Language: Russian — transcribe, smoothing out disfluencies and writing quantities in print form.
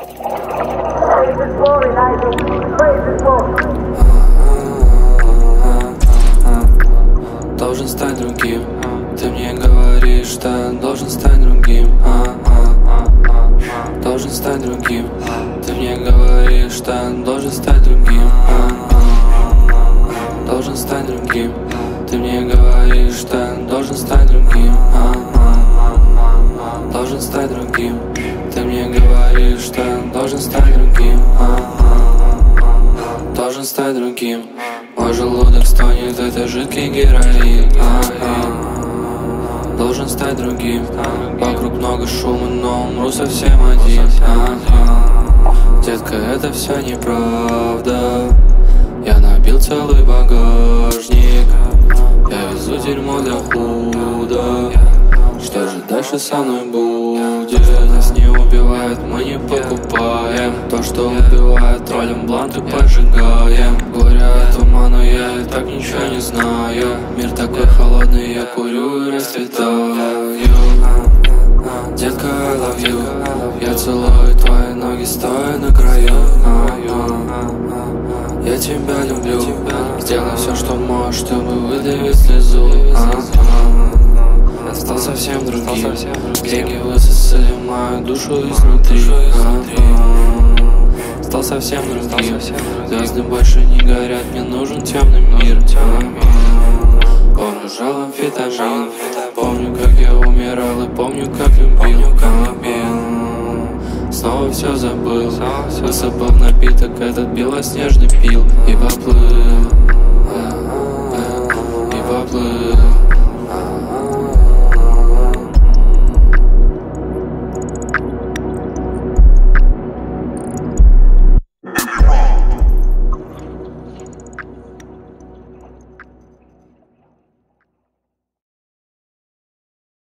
Должен стать другим. Ты мне говоришь, что должен стать другим. Должен стать другим. Ты мне говоришь, что должен стать другим. Должен стать другим. Ты мне говоришь, что должен стать другим. Должен стать другим. Ты мне говоришь, что должен стать другим. Должен стать другим. Мой желудок стонет, это жидкий героин. Должен стать другим. Вокруг много шума, но умру совсем один. Детка, это все неправда. Я набил целый багажник. Я везу дерьмо для худа. Что же дальше со мной будет? Нас не убивает, мы не покупаем. То, что убивает, троллим бланты поджигаем. Горе от ума, но я и так ничего не знаю. Мир такой холодный, я курю и расцветаю. Детка, I love you. Я целую твои ноги, стоя на краю. Я тебя люблю. Сделай все, что можешь, чтобы выдавить слезу. Стал совсем другим. Деньги высосали мою душу изнутри. Стал совсем другим. Звезды больше не горят, мне нужен темный мир. Помню, жал амфетамин. Помню, как я умирал и помню, как любил. Снова все забыл. Высыпал напиток, этот белоснежный пил. И поплыл. И поплыл.